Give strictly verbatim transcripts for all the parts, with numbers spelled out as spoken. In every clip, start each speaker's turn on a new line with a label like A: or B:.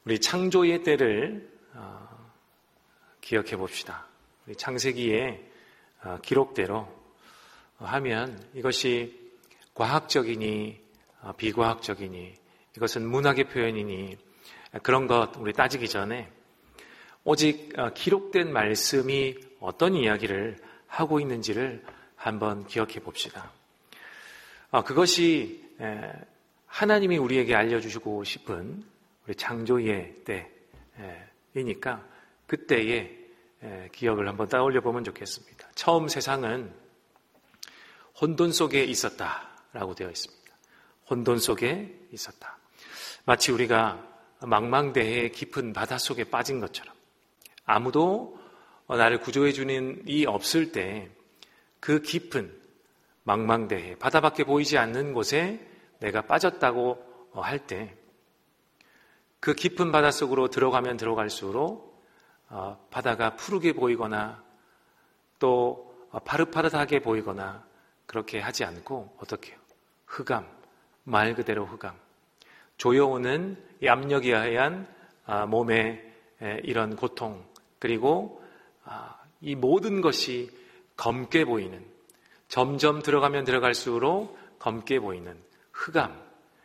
A: 우리 창조의 때를 어, 기억해 봅시다. 우리 창세기의 어, 기록대로 하면 이것이 과학적이니 어, 비과학적이니 이것은 문학의 표현이니 그런 것 우리 따지기 전에 오직 어, 기록된 말씀이 어떤 이야기를 하고 있는지를 한번 기억해 봅시다. 어, 그것이 에, 하나님이 우리에게 알려주시고 싶은 우리 창조의 때이니까 그때의 기억을 한번 떠올려 보면 좋겠습니다. 처음 세상은 혼돈 속에 있었다라고 되어 있습니다. 혼돈 속에 있었다. 마치 우리가 망망대해의 깊은 바다 속에 빠진 것처럼 아무도 나를 구조해 주는 이 없을 때 그 깊은 망망대해, 바다밖에 보이지 않는 곳에 내가 빠졌다고 할 때 그 깊은 바다 속으로 들어가면 들어갈수록 어, 바다가 푸르게 보이거나 또 파릇파릇하게 보이거나 그렇게 하지 않고 어떻게 해요? 흑암, 말 그대로 흑암. 조여오는 이 압력에 의한 아, 몸의 에, 이런 고통 그리고 아, 이 모든 것이 검게 보이는 점점 들어가면 들어갈수록 검게 보이는 흑암.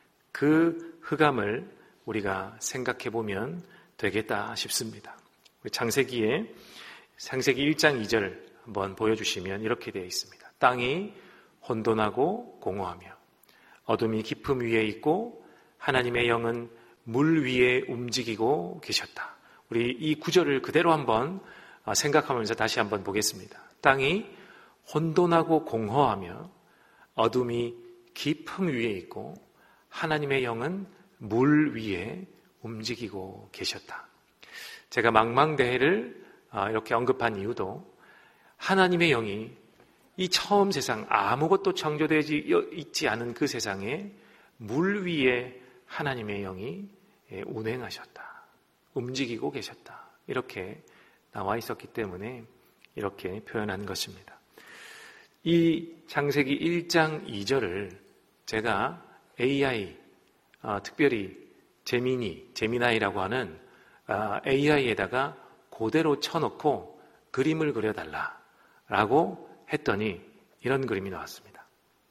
A: 그 흑암을 우리가 생각해 보면 되겠다 싶습니다. 창세기에 창세기 일 장 이 절 한번 보여주시면 이렇게 되어 있습니다. 땅이 혼돈하고 공허하며 어둠이 깊음 위에 있고 하나님의 영은 물 위에 움직이고 계셨다. 우리 이 구절을 그대로 한번 생각하면서 다시 한번 보겠습니다. 땅이 혼돈하고 공허하며 어둠이 깊음 위에 있고 하나님의 영은 물 위에 움직이고 계셨다. 제가 망망대해를 이렇게 언급한 이유도 하나님의 영이 이 처음 세상 아무것도 창조되지 있지 않은 그 세상에 물 위에 하나님의 영이 운행하셨다. 움직이고 계셨다. 이렇게 나와 있었기 때문에 이렇게 표현한 것입니다. 이 창세기 일 장 이 절을 제가 에이아이 어, 특별히 제미니, 제미나이라고 하는 어, 에이아이에다가 그대로 쳐놓고 그림을 그려달라라고 했더니 이런 그림이 나왔습니다.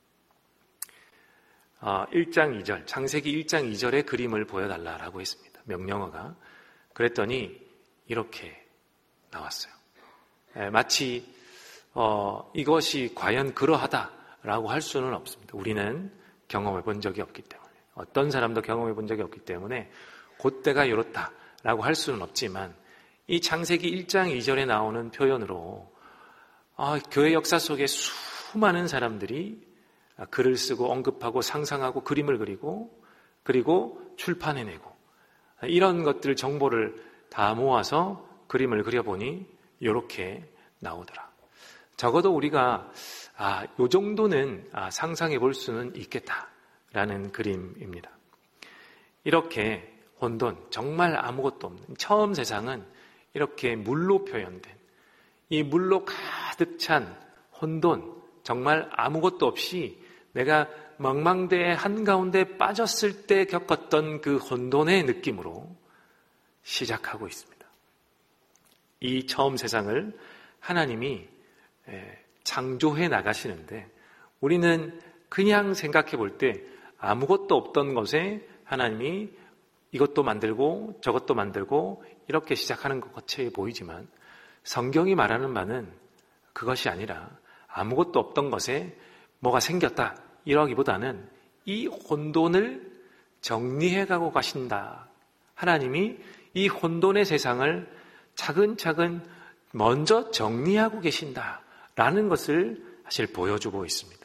A: 어, 일 장 이 절, 창세기 일 장 이 절의 그림을 보여달라라고 했습니다. 명령어가. 그랬더니 이렇게 나왔어요. 에, 마치 어, 이것이 과연 그러하다라고 할 수는 없습니다. 우리는 경험해 본 적이 없기 때문에. 어떤 사람도 경험해 본 적이 없기 때문에 그때가 이렇다라고 할 수는 없지만 이 창세기 일 장 이 절에 나오는 표현으로 아, 교회 역사 속에 수많은 사람들이 글을 쓰고 언급하고 상상하고 그림을 그리고 그리고 출판해내고 이런 것들 정보를 다 모아서 그림을 그려보니 이렇게 나오더라. 적어도 우리가 아, 요 정도는 아, 상상해 볼 수는 있겠다라는 그림입니다. 이렇게 혼돈, 정말 아무것도 없는 처음 세상은 이렇게 물로 표현된 이 물로 가득 찬 혼돈, 정말 아무것도 없이 내가 망망대해 한가운데 빠졌을 때 겪었던 그 혼돈의 느낌으로 시작하고 있습니다. 이 처음 세상을 하나님이 창조해 나가시는데 우리는 그냥 생각해 볼 때 아무것도 없던 것에 하나님이 이것도 만들고 저것도 만들고 이렇게 시작하는 것 같이 보이지만 성경이 말하는 바는 그것이 아니라 아무것도 없던 것에 뭐가 생겼다 이러기보다는 이 혼돈을 정리해가고 가신다. 하나님이 이 혼돈의 세상을 차근차근 먼저 정리하고 계신다라는 것을 사실 보여주고 있습니다.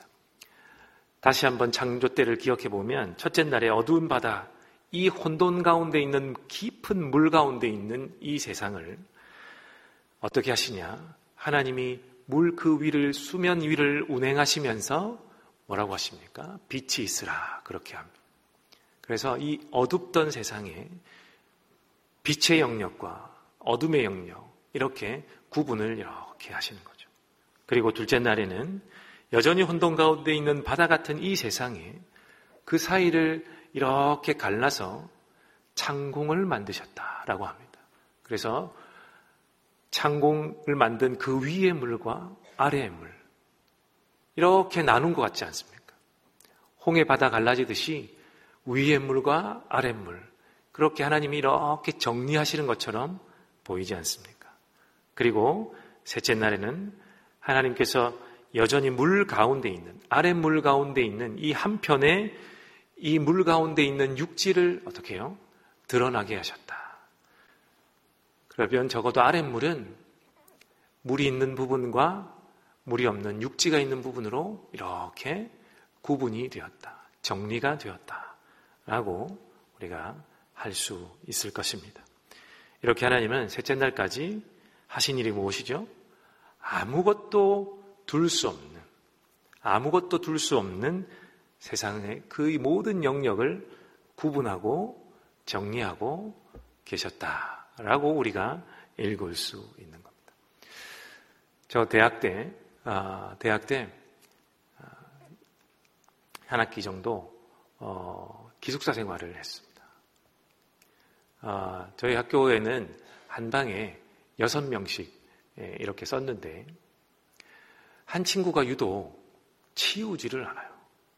A: 다시 한번 창조 때를 기억해 보면 첫째 날에 어두운 바다, 이 혼돈 가운데 있는 깊은 물 가운데 있는 이 세상을 어떻게 하시냐? 하나님이 물 그 위를 수면 위를 운행하시면서 뭐라고 하십니까? 빛이 있으라 그렇게 합니다. 그래서 이 어둡던 세상에 빛의 영역과 어둠의 영역 이렇게 구분을 이렇게 하시는 거죠. 그리고 둘째 날에는 여전히 혼돈 가운데 있는 바다 같은 이 세상에 그 사이를 이렇게 갈라서 창공을 만드셨다라고 합니다. 그래서 창공을 만든 그 위의 물과 아래의 물, 이렇게 나눈 것 같지 않습니까? 홍해 바다 갈라지듯이 위의 물과 아래 물, 그렇게 하나님이 이렇게 정리하시는 것처럼 보이지 않습니까? 그리고 셋째 날에는 하나님께서 여전히 물 가운데 있는, 아래 물 가운데 있는 이 한편에 이 물 가운데 있는 육지를 어떻게 해요? 드러나게 하셨다. 그러면 적어도 아래 물은 물이 있는 부분과 물이 없는 육지가 있는 부분으로 이렇게 구분이 되었다. 정리가 되었다. 라고 우리가 할 수 있을 것입니다. 이렇게 하나님은 셋째 날까지 하신 일이 무엇이죠? 아무것도 둘 수 없는, 아무것도 둘 수 없는 세상의 그 모든 영역을 구분하고 정리하고 계셨다라고 우리가 읽을 수 있는 겁니다. 저 대학 때, 아, 대학 때 한 학기 정도 어, 기숙사 생활을 했습니다. 아, 저희 학교에는 한 방에 여섯 명씩 이렇게 썼는데 한 친구가 유독 치우지를 않아요.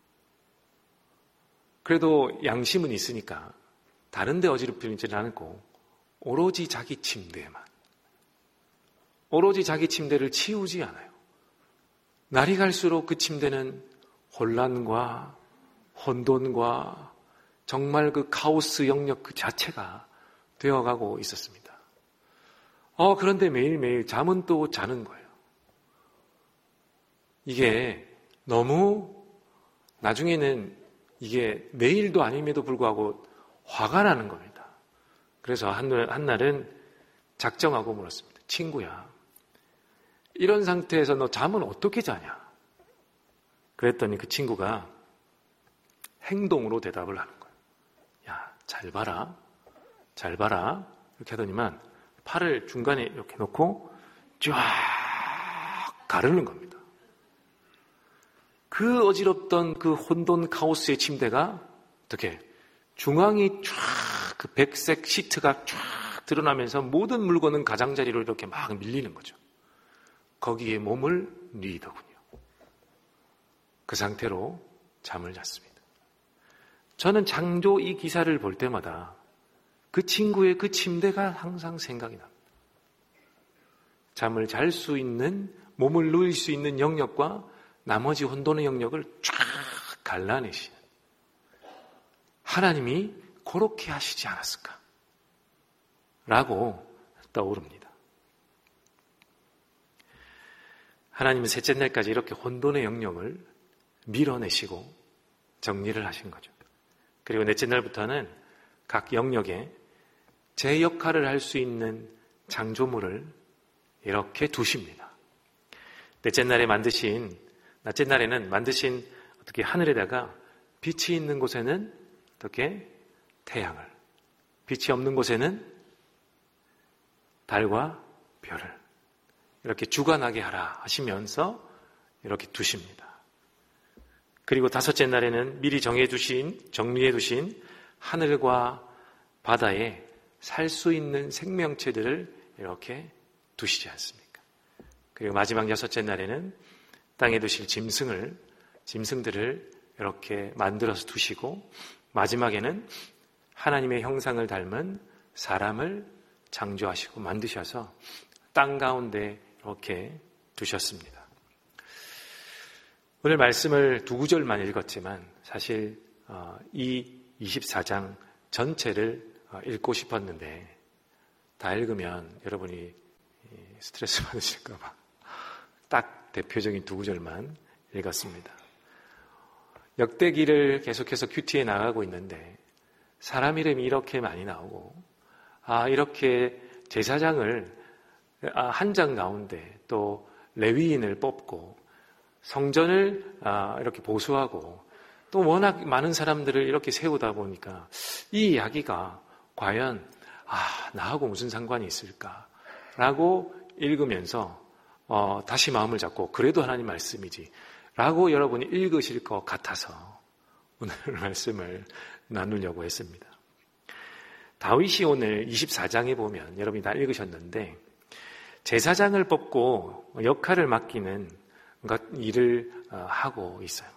A: 그래도 양심은 있으니까 다른 데 어지럽히지는 않고 오로지 자기 침대에만, 오로지 자기 침대를 치우지 않아요. 날이 갈수록 그 침대는 혼란과 혼돈과 정말 그 카오스 영역 그 자체가 되어가고 있었습니다. 어, 그런데 매일매일 잠은 또 자는 거예요. 이게 너무 나중에는 이게 매일도 아님에도 불구하고 화가 나는 겁니다. 그래서 한, 한날은 작정하고 물었습니다. 친구야, 이런 상태에서 너 잠은 어떻게 자냐? 그랬더니 그 친구가 행동으로 대답을 하는 거예요. 야, 잘 봐라. 잘 봐라. 이렇게 하더니만 팔을 중간에 이렇게 놓고 쫙 가르는 겁니다. 그 어지럽던 그 혼돈 카오스의 침대가 어떻게 중앙이 쫙 그 백색 시트가 쫙 드러나면서 모든 물건은 가장자리로 이렇게 막 밀리는 거죠. 거기에 몸을 뉘더군요. 그 상태로 잠을 잤습니다. 저는 장조 이 기사를 볼 때마다 그 친구의 그 침대가 항상 생각이 납니다. 잠을 잘 수 있는, 몸을 누일 수 있는 영역과 나머지 혼돈의 영역을 쫙 갈라내시는 하나님이 그렇게 하시지 않았을까? 라고 떠오릅니다. 하나님은 셋째 날까지 이렇게 혼돈의 영역을 밀어내시고 정리를 하신 거죠. 그리고 넷째 날부터는 각 영역에 제 역할을 할 수 있는 창조물을 이렇게 두십니다. 넷째 날에 만드신, 넷째 날에는 만드신 어떻게 하늘에다가 빛이 있는 곳에는 어떻게 태양을, 빛이 없는 곳에는 달과 별을 이렇게 주관하게 하라 하시면서 이렇게 두십니다. 그리고 다섯째 날에는 미리 정해두신, 정리해두신 하늘과 바다에 살 수 있는 생명체들을 이렇게 두시지 않습니까? 그리고 마지막 여섯째 날에는 땅에 두실 짐승을, 짐승들을 이렇게 만들어서 두시고 마지막에는 하나님의 형상을 닮은 사람을 창조하시고 만드셔서 땅 가운데 이렇게 두셨습니다. 오늘 말씀을 두 구절만 읽었지만 사실 이 이십사 장 전체를 읽고 싶었는데 다 읽으면 여러분이 스트레스 받으실까 봐 딱 대표적인 두 구절만 읽었습니다. 역대기를 계속해서 큐티에 나가고 있는데 사람 이름이 이렇게 많이 나오고 아 이렇게 제사장을 한 장 가운데 또 레위인을 뽑고 성전을 이렇게 보수하고 또 워낙 많은 사람들을 이렇게 세우다 보니까 이 이야기가 과연 아 나하고 무슨 상관이 있을까라고 읽으면서 어, 다시 마음을 잡고 그래도 하나님 말씀이지 라고 여러분이 읽으실 것 같아서 오늘 말씀을 나누려고 했습니다. 다윗이 오늘 이십사 장에 보면 여러분이 다 읽으셨는데 제사장을 뽑고 역할을 맡기는 일을 하고 있어요.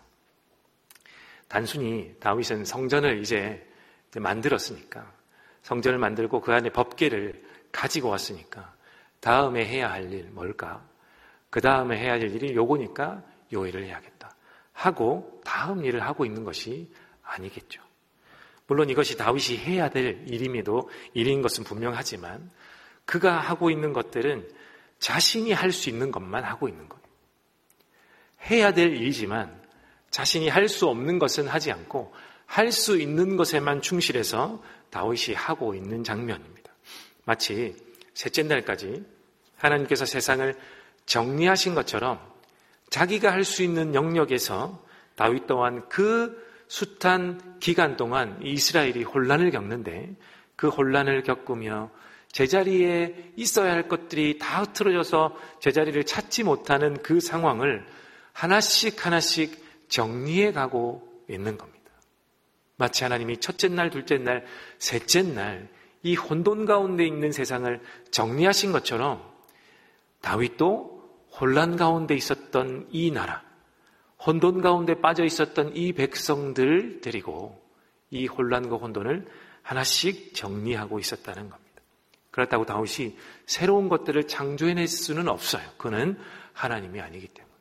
A: 단순히 다윗은 성전을 이제 만들었으니까, 성전을 만들고 그 안에 법궤를 가지고 왔으니까 다음에 해야 할 일 뭘까? 그 다음에 해야 할 일이 요거니까 요 일을 해야겠다 하고 다음 일을 하고 있는 것이 아니겠죠. 물론 이것이 다윗이 해야 될 일임에도 일인 것은 분명하지만 그가 하고 있는 것들은 자신이 할 수 있는 것만 하고 있는 거예요. 해야 될 일이지만 자신이 할 수 없는 것은 하지 않고 할 수 있는 것에만 충실해서 다윗이 하고 있는 장면입니다. 마치 셋째 날까지 하나님께서 세상을 정리하신 것처럼 자기가 할 수 있는 영역에서 다윗 또한 그 숱한 기간 동안 이스라엘이 혼란을 겪는데 그 혼란을 겪으며 제자리에 있어야 할 것들이 다 흐트러져서 제자리를 찾지 못하는 그 상황을 하나씩 하나씩 정리해 가고 있는 겁니다. 마치 하나님이 첫째 날, 둘째 날, 셋째 날 이 혼돈 가운데 있는 세상을 정리하신 것처럼 다윗도 혼란 가운데 있었던 이 나라, 혼돈 가운데 빠져 있었던 이 백성들을 데리고 이 혼란과 혼돈을 하나씩 정리하고 있었다는 겁니다. 그렇다고 다윗이 새로운 것들을 창조해낼 수는 없어요. 그는 하나님이 아니기 때문에.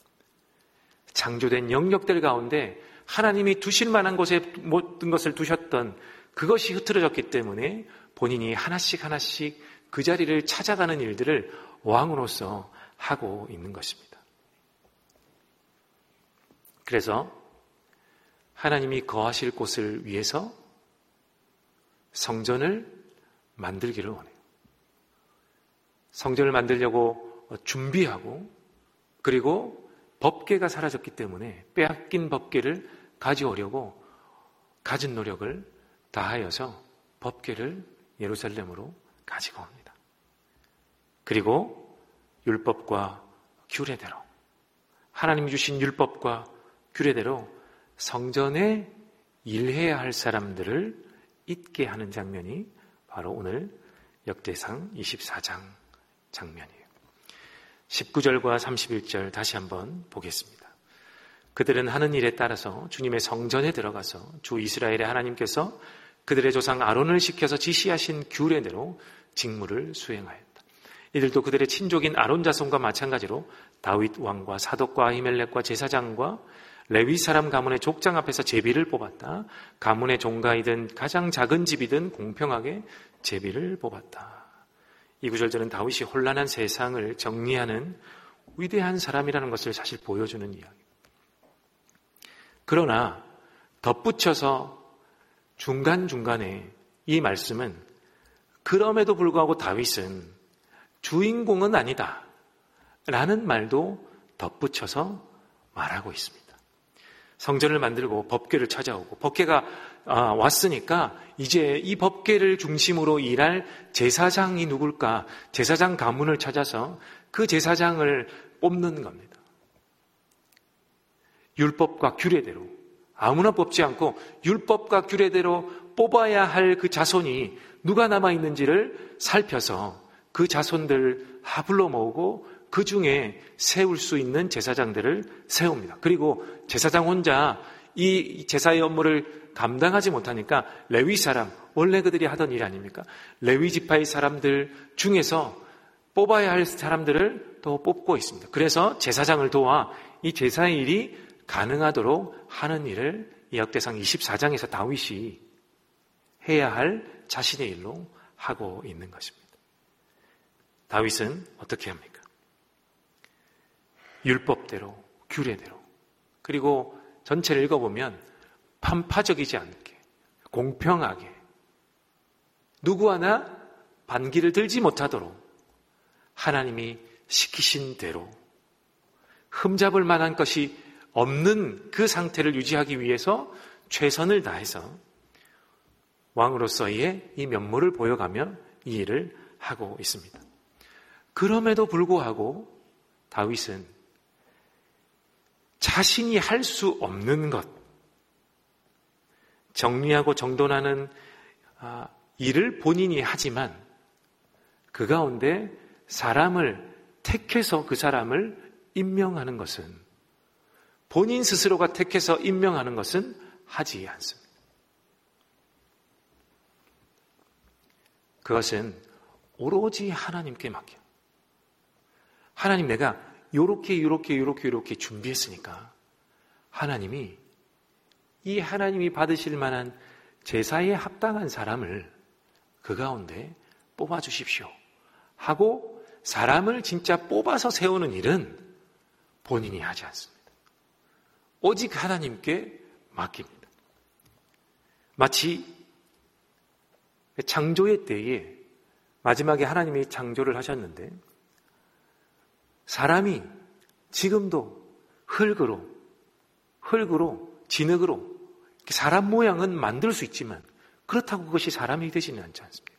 A: 창조된 영역들 가운데 하나님이 두실 만한 곳에 모든 것을 두셨던 그것이 흐트러졌기 때문에 본인이 하나씩 하나씩 그 자리를 찾아가는 일들을 왕으로서 하고 있는 것입니다. 그래서 하나님이 거하실 곳을 위해서 성전을 만들기를 원해요. 성전을 만들려고 준비하고 그리고 법궤가 사라졌기 때문에 빼앗긴 법궤를 가져오려고 가진 노력을 다하여서 법궤를 예루살렘으로 가지고 옵니다. 그리고 율법과 규례대로 하나님이 주신 율법과 규례대로 성전에 일해야 할 사람들을 있게 하는 장면이 바로 오늘 역대상 이십사 장 장면이에요. 십구 절과 삼십일 절 다시 한번 보겠습니다. 그들은 하는 일에 따라서 주님의 성전에 들어가서 주 이스라엘의 하나님께서 그들의 조상 아론을 시켜서 지시하신 규례대로 직무를 수행하였다. 이들도 그들의 친족인 아론 자손과 마찬가지로 다윗 왕과 사독과 아히멜렉과 제사장과 레위 사람 가문의 족장 앞에서 제비를 뽑았다. 가문의 종가이든 가장 작은 집이든 공평하게 제비를 뽑았다. 이 구절들은 다윗이 혼란한 세상을 정리하는 위대한 사람이라는 것을 사실 보여주는 이야기입니다. 그러나 덧붙여서 중간중간에 이 말씀은 그럼에도 불구하고 다윗은 주인공은 아니다 라는 말도 덧붙여서 말하고 있습니다. 성전을 만들고 법궤를 찾아오고 법궤가 왔으니까 이제 이 법궤를 중심으로 일할 제사장이 누굴까? 제사장 가문을 찾아서 그 제사장을 뽑는 겁니다. 율법과 규례대로 아무나 뽑지 않고 율법과 규례대로 뽑아야 할 그 자손이 누가 남아있는지를 살펴서 그 자손들을 하불러 모으고 그 중에 세울 수 있는 제사장들을 세웁니다. 그리고 제사장 혼자 이 제사의 업무를 감당하지 못하니까 레위 사람, 원래 그들이 하던 일 아닙니까? 레위 지파의 사람들 중에서 뽑아야 할 사람들을 또 뽑고 있습니다. 그래서 제사장을 도와 이 제사의 일이 가능하도록 하는 일을 이 역대상 이십사 장에서 다윗이 해야 할 자신의 일로 하고 있는 것입니다. 다윗은 어떻게 합니까? 율법대로, 규례대로, 그리고 전체를 읽어보면 편파적이지 않게, 공평하게, 누구 하나 반기를 들지 못하도록 하나님이 시키신 대로 흠잡을 만한 것이 없는 그 상태를 유지하기 위해서 최선을 다해서 왕으로서의 이 면모를 보여가며 이 일을 하고 있습니다. 그럼에도 불구하고 다윗은 자신이 할 수 없는 것, 정리하고 정돈하는 일을 본인이 하지만 그 가운데 사람을 택해서 그 사람을 임명하는 것은, 본인 스스로가 택해서 임명하는 것은 하지 않습니다. 그것은 오로지 하나님께 맡겨. 하나님, 내가 요렇게 요렇게 요렇게 요렇게 준비했으니까 하나님이 이 하나님이 받으실 만한 제사에 합당한 사람을 그 가운데 뽑아주십시오 하고 사람을 진짜 뽑아서 세우는 일은 본인이 하지 않습니다. 오직 하나님께 맡깁니다. 마치 창조의 때에 마지막에 하나님이 창조를 하셨는데 사람이 지금도 흙으로 흙으로 진흙으로 사람 모양은 만들 수 있지만 그렇다고 그것이 사람이 되지는 않지 않습니까?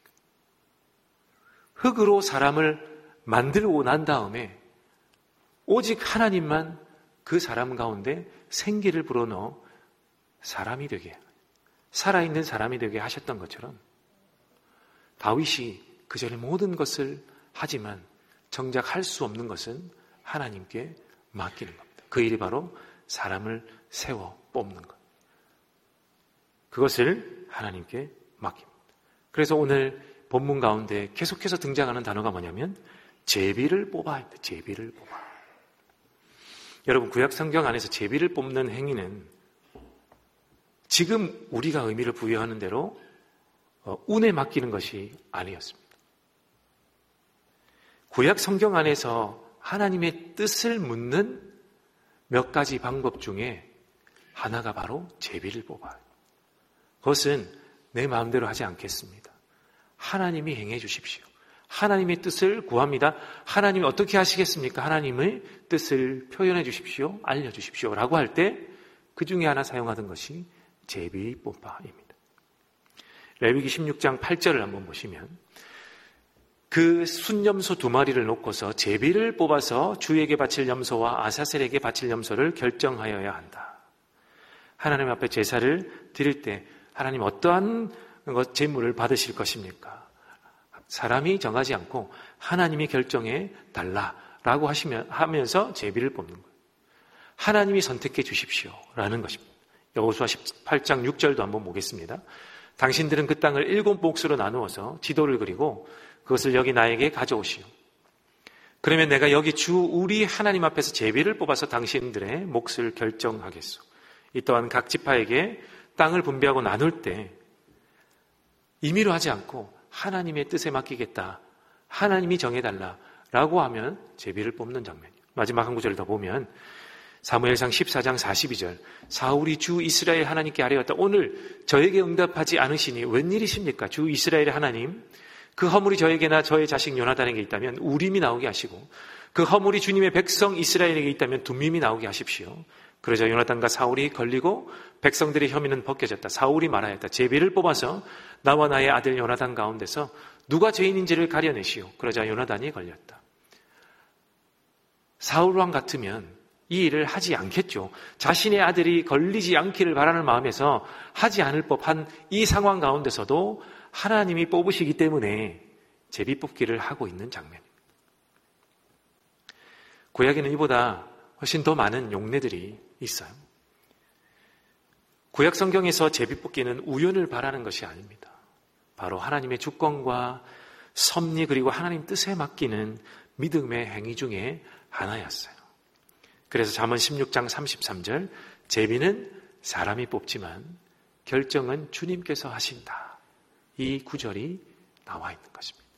A: 흙으로 사람을 만들고 난 다음에 오직 하나님만 그 사람 가운데 생기를 불어넣어 사람이 되게, 살아있는 사람이 되게 하셨던 것처럼 다윗이 그 전에 모든 것을 하지만 정작 할 수 없는 것은 하나님께 맡기는 겁니다. 그 일이 바로 사람을 세워 뽑는 것. 그것을 하나님께 맡깁니다. 그래서 오늘 본문 가운데 계속해서 등장하는 단어가 뭐냐면 제비를 뽑아야 돼. 제비를 뽑아. 여러분, 구약 성경 안에서 제비를 뽑는 행위는 지금 우리가 의미를 부여하는 대로 운에 맡기는 것이 아니었습니다. 구약 성경 안에서 하나님의 뜻을 묻는 몇 가지 방법 중에 하나가 바로 제비를 뽑아요. 그것은 내 마음대로 하지 않겠습니다. 하나님이 행해 주십시오. 하나님의 뜻을 구합니다. 하나님이 어떻게 하시겠습니까? 하나님의 뜻을 표현해 주십시오. 알려주십시오. 라고 할 때 그 중에 하나 사용하던 것이 제비 뽑아입니다. 레위기 십육 장 팔 절을 한번 보시면 그 순염소 두 마리를 놓고서 제비를 뽑아서 주에게 바칠 염소와 아사셀에게 바칠 염소를 결정하여야 한다. 하나님 앞에 제사를 드릴 때 하나님 어떠한 제물을 받으실 것입니까? 사람이 정하지 않고 하나님이 결정해 달라라고 하시면, 하면서 제비를 뽑는 거예요. 하나님이 선택해 주십시오라는 것입니다. 여호수아 십팔 장 육 절도 한번 보겠습니다. 당신들은 그 땅을 일곱 몫으로 나누어서 지도를 그리고 그것을 여기 나에게 가져오시오. 그러면 내가 여기 주 우리 하나님 앞에서 제비를 뽑아서 당신들의 몫을 결정하겠소. 이 또한 각 지파에게 땅을 분배하고 나눌 때 임의로 하지 않고 하나님의 뜻에 맡기겠다. 하나님이 정해달라라고 하면 제비를 뽑는 장면이에요. 마지막 한 구절을 더 보면 사무엘상 십사 장 사십이 절 사울이 주 이스라엘 하나님께 아뢰었다. 오늘 저에게 응답하지 않으시니 웬일이십니까? 주 이스라엘의 하나님, 그 허물이 저에게나 저의 자식 요나단에게 있다면 우림이 나오게 하시고 그 허물이 주님의 백성 이스라엘에게 있다면 둠밈이 나오게 하십시오. 그러자 요나단과 사울이 걸리고 백성들의 혐의는 벗겨졌다. 사울이 말하였다. 제비를 뽑아서 나와 나의 아들 요나단 가운데서 누가 죄인인지를 가려내시오. 그러자 요나단이 걸렸다. 사울 왕 같으면 이 일을 하지 않겠죠. 자신의 아들이 걸리지 않기를 바라는 마음에서 하지 않을 법한 이 상황 가운데서도 하나님이 뽑으시기 때문에 제비 뽑기를 하고 있는 장면입니다. 구약에는 이보다 훨씬 더 많은 용례들이 있어요. 구약 성경에서 제비 뽑기는 우연을 바라는 것이 아닙니다. 바로 하나님의 주권과 섭리 그리고 하나님 뜻에 맡기는 믿음의 행위 중에 하나였어요. 그래서 잠언 십육 장 삼십삼 절 제비는 사람이 뽑지만 결정은 주님께서 하신다. 이 구절이 나와 있는 것입니다.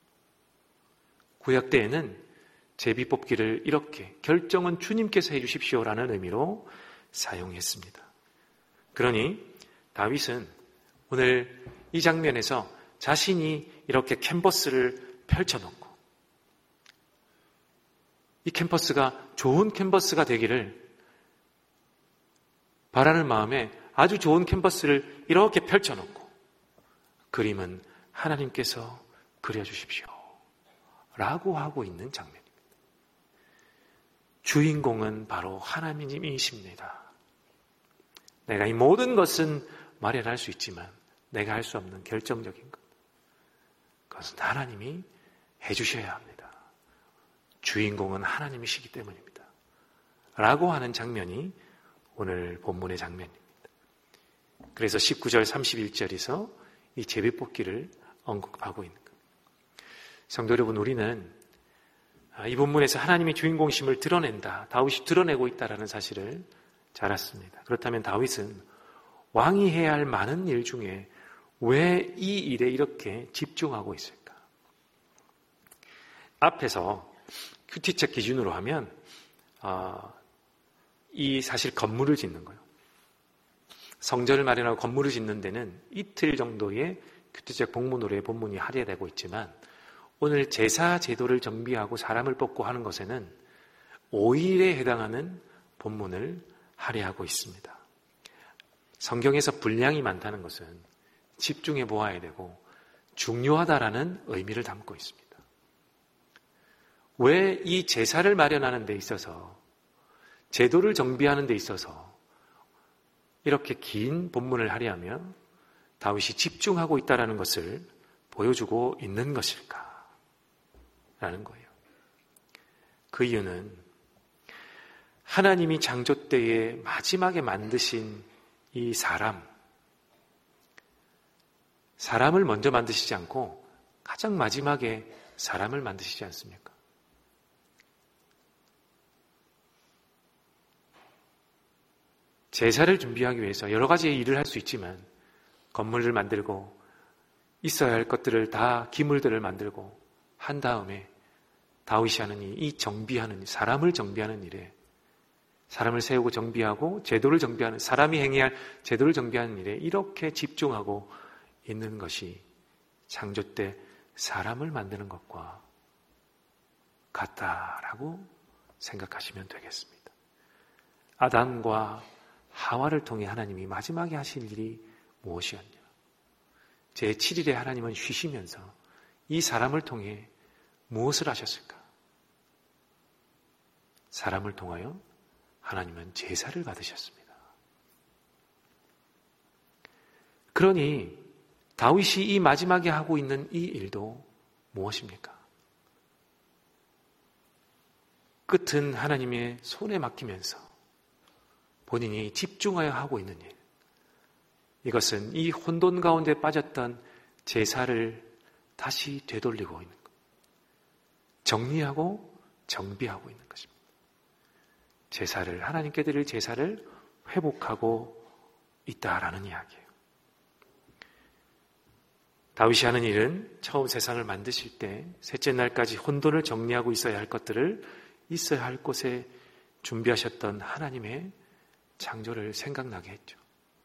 A: 구약 때에는 제비 뽑기를 이렇게 결정은 주님께서 해주십시오라는 의미로 사용했습니다. 그러니 다윗은 오늘 이 장면에서 자신이 이렇게 캔버스를 펼쳐놓고 이 캔버스가 좋은 캔버스가 되기를 바라는 마음에 아주 좋은 캔버스를 이렇게 펼쳐놓고 그림은 하나님께서 그려주십시오 라고 하고 있는 장면입니다. 주인공은 바로 하나님이십니다. 내가 이 모든 것은 마련할 수 있지만 내가 할 수 없는 결정적인 것. 그것은 하나님이 해주셔야 합니다. 주인공은 하나님이시기 때문입니다. 라고 하는 장면이 오늘 본문의 장면입니다. 그래서 십구 절 삼십일 절에서 이 제비뽑기를 언급하고 있는 겁니다. 성도 여러분, 우리는 이 본문에서 하나님의 주인공심을 드러낸다, 다윗이 드러내고 있다는 사실을 잘 알았습니다. 그렇다면 다윗은 왕이 해야 할 많은 일 중에 왜 이 일에 이렇게 집중하고 있을까? 앞에서 큐티책 기준으로 하면 어, 이 사실 건물을 짓는 거예요. 성전을 마련하고 건물을 짓는 데는 이틀 정도의 큐티책 복문으로의 본문이 할애되고 있지만 오늘 제사 제도를 정비하고 사람을 뽑고 하는 것에는 오 일에 해당하는 본문을 할애하고 있습니다. 성경에서 분량이 많다는 것은 집중해 보아야 되고 중요하다라는 의미를 담고 있습니다. 왜 이 제사를 마련하는 데 있어서, 제도를 정비하는 데 있어서 이렇게 긴 본문을 할애하며 다윗이 집중하고 있다는 것을 보여주고 있는 것일까? 라는 거예요. 그 이유는 하나님이 창조 때에 마지막에 만드신 이 사람, 사람을 먼저 만드시지 않고 가장 마지막에 사람을 만드시지 않습니까? 제사를 준비하기 위해서 여러 가지 일을 할 수 있지만 건물을 만들고 있어야 할 것들을 다, 기물들을 만들고 한 다음에 다윗이 하는 이 정비하는, 사람을 정비하는 일에, 사람을 세우고 정비하고 제도를 정비하는, 사람이 행해야 할 제도를 정비하는 일에 이렇게 집중하고 있는 것이 창조 때 사람을 만드는 것과 같다라고 생각하시면 되겠습니다. 아담과 하와를 통해 하나님이 마지막에 하실 일이 무엇이었냐? 제칠 일에 하나님은 쉬시면서 이 사람을 통해 무엇을 하셨을까? 사람을 통하여 하나님은 제사를 받으셨습니다. 그러니 다윗이 이 마지막에 하고 있는 이 일도 무엇입니까? 끝은 하나님의 손에 맡기면서 본인이 집중하여 하고 있는 일. 이것은 이 혼돈 가운데 빠졌던 제사를 다시 되돌리고 있는 것. 정리하고 정비하고 있는 것입니다. 제사를, 하나님께 드릴 제사를 회복하고 있다라는 이야기예요. 다윗이 하는 일은 처음 세상을 만드실 때 셋째 날까지 혼돈을 정리하고 있어야 할 것들을 있어야 할 곳에 준비하셨던 하나님의 창조를 생각나게 했죠.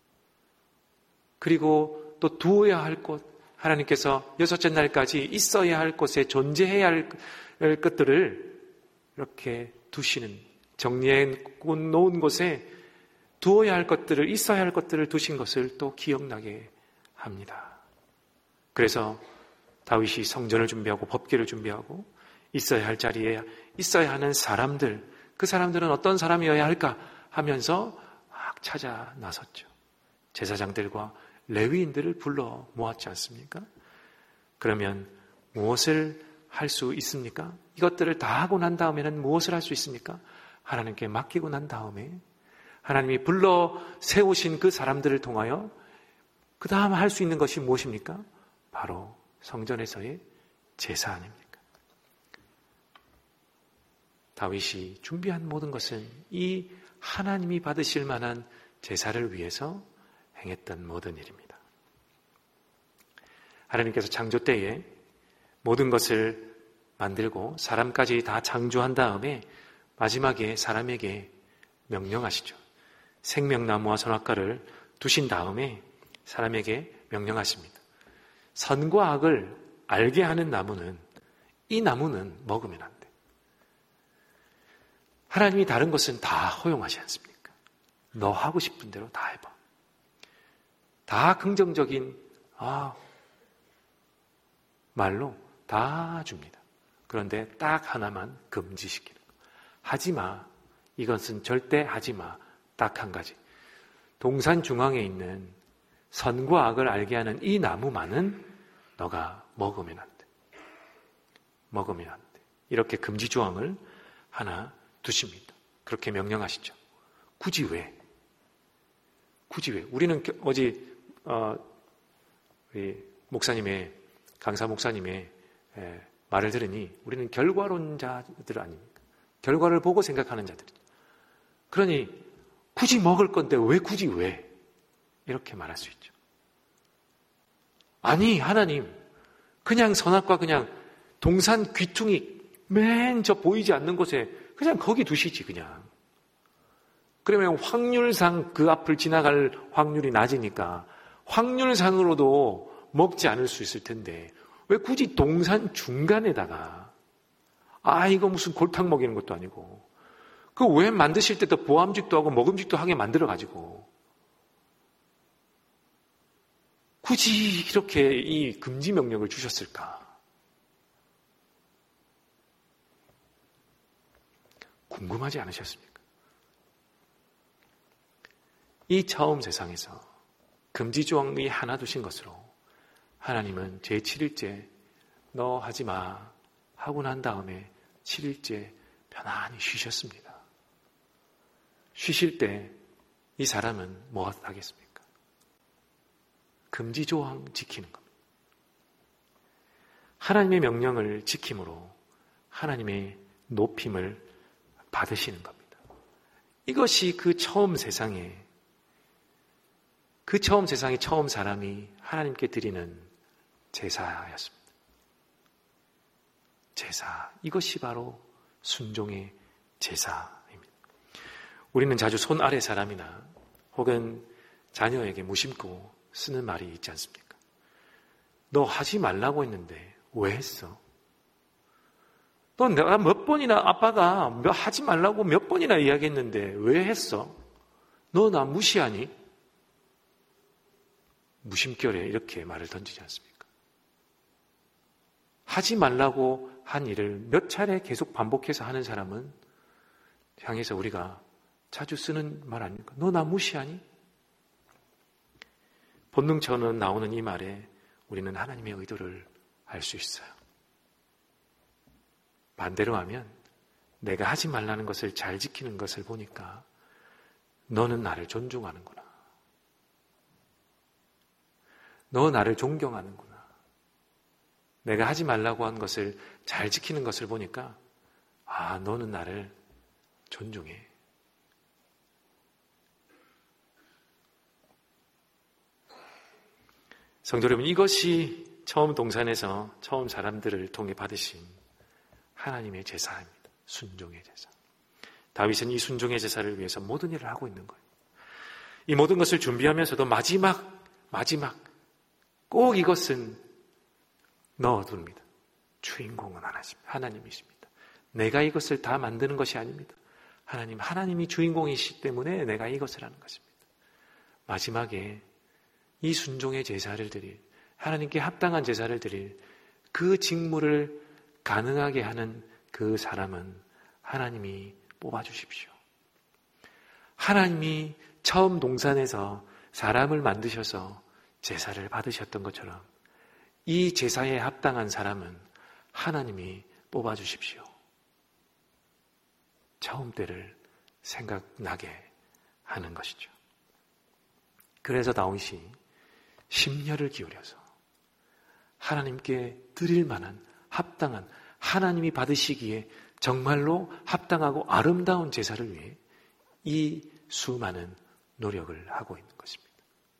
A: 그리고 또 두어야 할 곳, 하나님께서 여섯째 날까지 있어야 할 곳에 존재해야 할 것들을 이렇게 두시는, 정리해 놓은 곳에 두어야 할 것들을, 있어야 할 것들을 두신 것을 또 기억나게 합니다. 그래서 다윗이 성전을 준비하고 법궤를 준비하고 있어야 할 자리에 있어야 하는 사람들, 그 사람들은 어떤 사람이어야 할까 하면서 막 찾아 나섰죠. 제사장들과 레위인들을 불러 모았지 않습니까? 그러면 무엇을 할 수 있습니까? 이것들을 다 하고 난 다음에는 무엇을 할 수 있습니까? 하나님께 맡기고 난 다음에 하나님이 불러 세우신 그 사람들을 통하여 그 다음 할 수 있는 것이 무엇입니까? 바로 성전에서의 제사 아닙니까? 다윗이 준비한 모든 것은 이 하나님이 받으실 만한 제사를 위해서 행했던 모든 일입니다. 하나님께서 창조 때에 모든 것을 만들고 사람까지 다 창조한 다음에 마지막에 사람에게 명령하시죠. 생명나무와 선악과를 두신 다음에 사람에게 명령하십니다. 선과 악을 알게 하는 나무는, 이 나무는 먹으면 안 돼. 하나님이 다른 것은 다 허용하지 않습니까? 너 하고 싶은 대로 다 해봐. 다 긍정적인 아, 말로 다 줍니다. 그런데 딱 하나만 금지시키는 거. 하지 마. 이것은 절대 하지 마. 딱 한 가지. 동산 중앙에 있는 선과 악을 알게 하는 이 나무만은 너가 먹으면 안 돼. 먹으면 안 돼. 이렇게 금지 조항을 하나 두십니다. 그렇게 명령하시죠. 굳이 왜? 굳이 왜? 우리는 어제 어, 우리 목사님의 강사 목사님의 에, 말을 들으니 우리는 결과론자들 아닙니까? 결과를 보고 생각하는 자들이죠. 그러니 굳이 먹을 건데 왜 굳이 왜? 이렇게 말할 수 있죠. 아니 하나님 그냥 선악과 그냥 동산 귀퉁이 맨 저 보이지 않는 곳에 그냥 거기 두시지 그냥. 그러면 확률상 그 앞을 지나갈 확률이 낮으니까 확률상으로도 먹지 않을 수 있을 텐데 왜 굳이 동산 중간에다가 아 이거 무슨 골탕 먹이는 것도 아니고 그 왜 만드실 때도 보암직도 하고 먹음직도 하게 만들어가지고 굳이 이렇게 이 금지 명령을 주셨을까? 궁금하지 않으셨습니까? 이 처음 세상에서 금지 조항이 하나 두신 것으로 하나님은 제칠 일째 너 하지 마 하고 난 다음에 칠 일째 편안히 쉬셨습니다. 쉬실 때 이 사람은 뭐 하겠습니까? 금지 조항 지키는 겁니다. 하나님의 명령을 지킴으로 하나님의 높임을 받으시는 겁니다. 이것이 그 처음 세상에 그 처음 세상에 처음 사람이 하나님께 드리는 제사였습니다. 제사. 이것이 바로 순종의 제사입니다. 우리는 자주 손 아래 사람이나 혹은 자녀에게 무심코 쓰는 말이 있지 않습니까? 너 하지 말라고 했는데 왜 했어? 너 내가 몇 번이나 아빠가 하지 말라고 몇 번이나 이야기했는데 왜 했어? 너 나 무시하니? 무심결에 이렇게 말을 던지지 않습니까? 하지 말라고 한 일을 몇 차례 계속 반복해서 하는 사람은 향해서 우리가 자주 쓰는 말 아닙니까? 너 나 무시하니? 본능처럼 나오는 이 말에 우리는 하나님의 의도를 알 수 있어요. 반대로 하면 내가 하지 말라는 것을 잘 지키는 것을 보니까 너는 나를 존중하는구나. 너 나를 존경하는구나. 내가 하지 말라고 한 것을 잘 지키는 것을 보니까 아, 너는 나를 존중해. 성도 여러분, 이것이 처음 동산에서 처음 사람들을 통해 받으신 하나님의 제사입니다. 순종의 제사. 다윗은 이 순종의 제사를 위해서 모든 일을 하고 있는 거예요. 이 모든 것을 준비하면서도 마지막, 마지막 꼭 이것은 넣어둡니다. 주인공은 하나님이십니다. 내가 이것을 다 만드는 것이 아닙니다. 하나님, 하나님이 주인공이시기 때문에 내가 이것을 하는 것입니다. 마지막에 이 순종의 제사를 드릴, 하나님께 합당한 제사를 드릴 그 직무를 가능하게 하는 그 사람은 하나님이 뽑아주십시오. 하나님이 처음 동산에서 사람을 만드셔서 제사를 받으셨던 것처럼 이 제사에 합당한 사람은 하나님이 뽑아주십시오. 처음 때를 생각나게 하는 것이죠. 그래서 다윗이 심려를 기울여서 하나님께 드릴 만한 합당한 하나님이 받으시기에 정말로 합당하고 아름다운 제사를 위해 이 수많은 노력을 하고 있는 것입니다.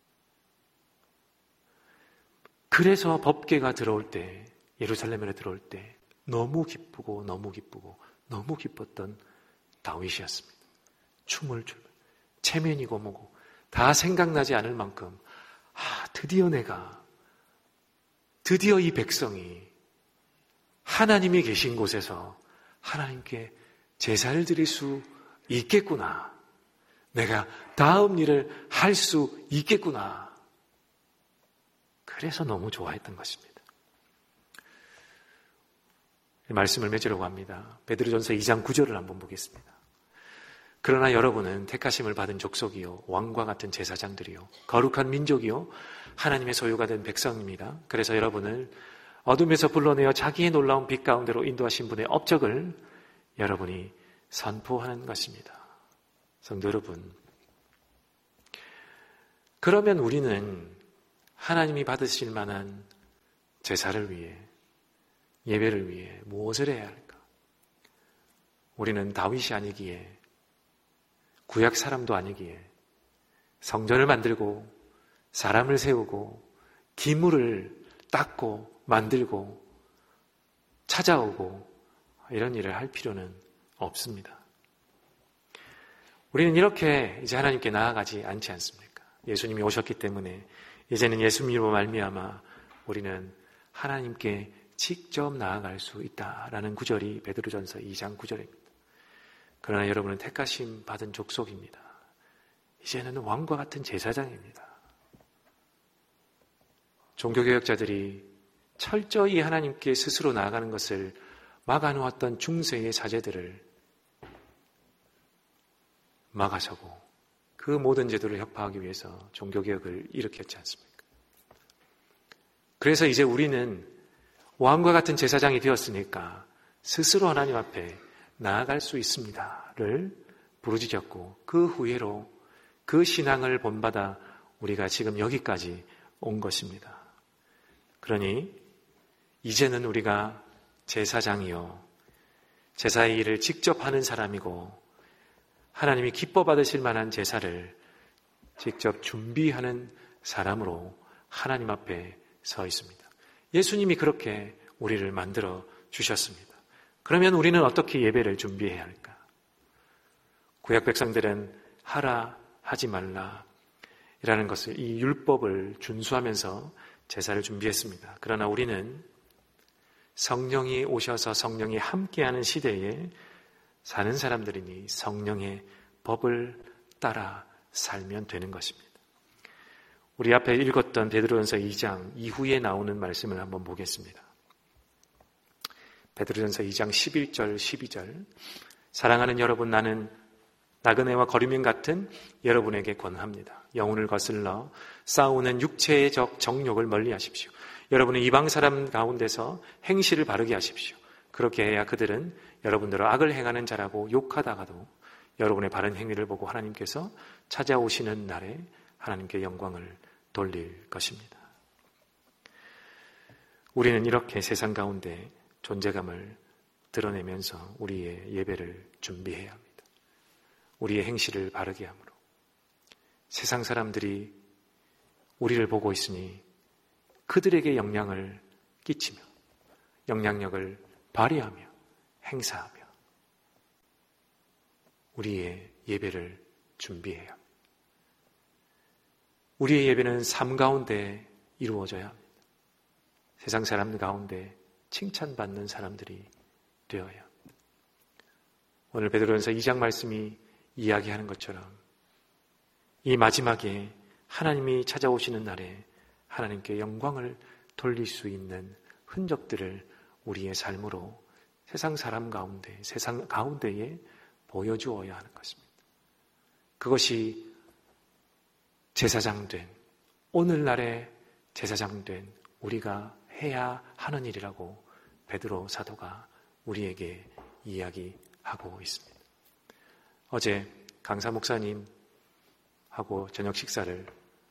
A: 그래서 법궤가 들어올 때, 예루살렘에 들어올 때 너무 기쁘고 너무 기쁘고 너무 기뻤던 다윗이었습니다. 춤을 추고 체면이고 뭐고 다 생각나지 않을 만큼 아, 드디어 내가, 드디어 이 백성이 하나님이 계신 곳에서 하나님께 제사를 드릴 수 있겠구나. 내가 다음 일을 할 수 있겠구나. 그래서 너무 좋아했던 것입니다. 말씀을 맺으려고 합니다. 베드로전서 이 장 구 절을 한번 보겠습니다. 그러나 여러분은 택하심을 받은 족속이요 왕과 같은 제사장들이요 거룩한 민족이요 하나님의 소유가 된 백성입니다. 그래서 여러분을 어둠에서 불러내어 자기의 놀라운 빛 가운데로 인도하신 분의 업적을 여러분이 선포하는 것입니다. 성도 여러분, 그러면 우리는 하나님이 받으실 만한 제사를 위해, 예배를 위해 무엇을 해야 할까? 우리는 다윗이 아니기에, 구약 사람도 아니기에 성전을 만들고 사람을 세우고 기물을 닦고 만들고 찾아오고 이런 일을 할 필요는 없습니다. 우리는 이렇게 이제 하나님께 나아가지 않지 않습니까? 예수님이 오셨기 때문에 이제는 예수님으로 말미암아 우리는 하나님께 직접 나아갈 수 있다라는 구절이 베드로전서 이 장 구 절입니다. 그러나 여러분은 택하심 받은 족속입니다. 이제는 왕과 같은 제사장입니다. 종교개혁자들이 철저히 하나님께 스스로 나아가는 것을 막아놓았던 중세의 사제들을 막아서고 그 모든 제도를 혁파하기 위해서 종교개혁을 일으켰지 않습니까? 그래서 이제 우리는 왕과 같은 제사장이 되었으니까 스스로 하나님 앞에 나아갈 수 있습니다를 부르짖었고 그 후회로 그 신앙을 본받아 우리가 지금 여기까지 온 것입니다. 그러니 이제는 우리가 제사장이요 제사의 일을 직접 하는 사람이고 하나님이 기뻐 받으실 만한 제사를 직접 준비하는 사람으로 하나님 앞에 서 있습니다. 예수님이 그렇게 우리를 만들어 주셨습니다. 그러면 우리는 어떻게 예배를 준비해야 할까? 구약 백성들은 하라 하지 말라 이라는 것을, 이 율법을 준수하면서 제사를 준비했습니다. 그러나 우리는 성령이 오셔서 성령이 함께하는 시대에 사는 사람들이니 성령의 법을 따라 살면 되는 것입니다. 우리 앞에 읽었던 베드로전서 이 장 이후에 나오는 말씀을 한번 보겠습니다. 베드로전서 이 장 십일 절 십이 절. 사랑하는 여러분, 나는 나그네와 거류민 같은 여러분에게 권합니다. 영혼을 거슬러 싸우는 육체의 적 정욕을 멀리하십시오. 여러분은 이방 사람 가운데서 행실을 바르게 하십시오. 그렇게 해야 그들은 여러분들을 악을 행하는 자라고 욕하다가도 여러분의 바른 행위를 보고 하나님께서 찾아오시는 날에 하나님께 영광을 돌릴 것입니다. 우리는 이렇게 세상 가운데 존재감을 드러내면서 우리의 예배를 준비해야 합니다. 우리의 행실을 바르게 함으로 세상 사람들이 우리를 보고 있으니 그들에게 영향을 끼치며 영향력을 발휘하며 행사하며 우리의 예배를 준비해야 합니다. 우리의 예배는 삶 가운데 이루어져야 합니다. 세상 사람들 가운데 칭찬받는 사람들이 되어야 합니다. 오늘 베드로전서 이 장 말씀이 이야기하는 것처럼 이 마지막에 하나님이 찾아오시는 날에 하나님께 영광을 돌릴 수 있는 흔적들을 우리의 삶으로 세상 사람 가운데, 세상 가운데에 보여주어야 하는 것입니다. 그것이 제사장 된, 오늘날의 제사장 된 우리가 해야 하는 일이라고 베드로 사도가 우리에게 이야기하고 있습니다. 어제 강사 목사님하고 저녁 식사를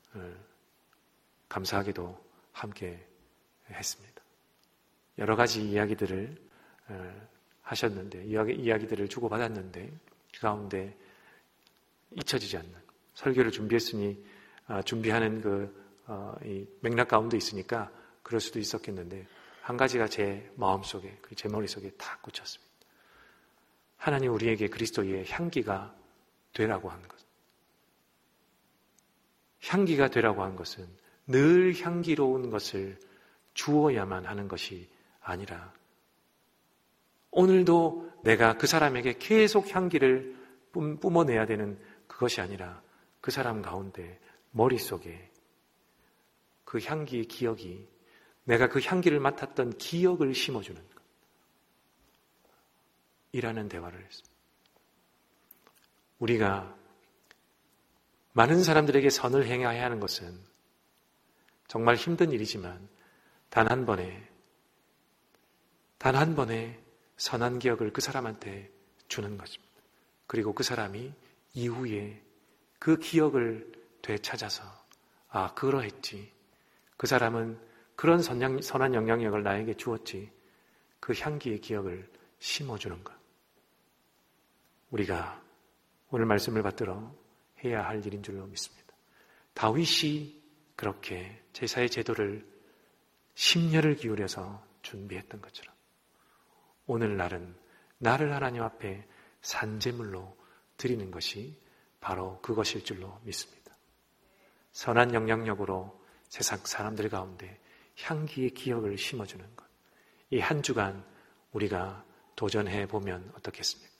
A: 감사하게도 함께 했습니다. 여러 가지 이야기들을 하셨는데, 이야기들을 주고받았는데 그 가운데 잊혀지지 않는, 설교를 준비했으니 준비하는 그 이 맥락 가운데 있으니까 그럴 수도 있었겠는데 한 가지가 제 마음속에, 제 머릿속에 탁 꽂혔습니다. 하나님 우리에게 그리스도의 향기가 되라고 하는 것. 향기가 되라고 하는 것은 늘 향기로운 것을 주어야만 하는 것이 아니라 오늘도 내가 그 사람에게 계속 향기를 뿜어내야 되는 그것이 아니라 그 사람 가운데 머릿속에 그 향기의 기억이, 내가 그 향기를 맡았던 기억을 심어주는 것 이라는 대화를 했습니다. 우리가 많은 사람들에게 선을 행해야 하는 것은 정말 힘든 일이지만 단 한 번에 단 한 번의 선한 기억을 그 사람한테 주는 것입니다. 그리고 그 사람이 이후에 그 기억을 되찾아서 아, 그러했지. 그 사람은 그런 선양, 선한 영향력을 나에게 주었지. 그 향기의 기억을 심어주는 것. 우리가 오늘 말씀을 받들어 해야 할 일인 줄로 믿습니다. 다윗이 그렇게 제사의 제도를 심려를 기울여서 준비했던 것처럼 오늘날은 나를 하나님 앞에 산제물로 드리는 것이 바로 그것일 줄로 믿습니다. 선한 영향력으로 세상 사람들 가운데 향기의 기억을 심어주는 것. 이 한 주간 우리가 도전해 보면 어떻겠습니까?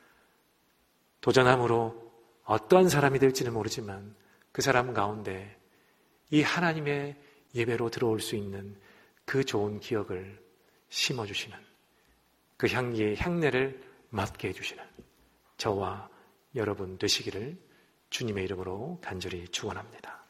A: 도전함으로 어떠한 사람이 될지는 모르지만 그 사람 가운데 이 하나님의 예배로 들어올 수 있는 그 좋은 기억을 심어주시는 그 향기의 향내를 맡게 해주시는 저와 여러분 되시기를 주님의 이름으로 간절히 축원합니다.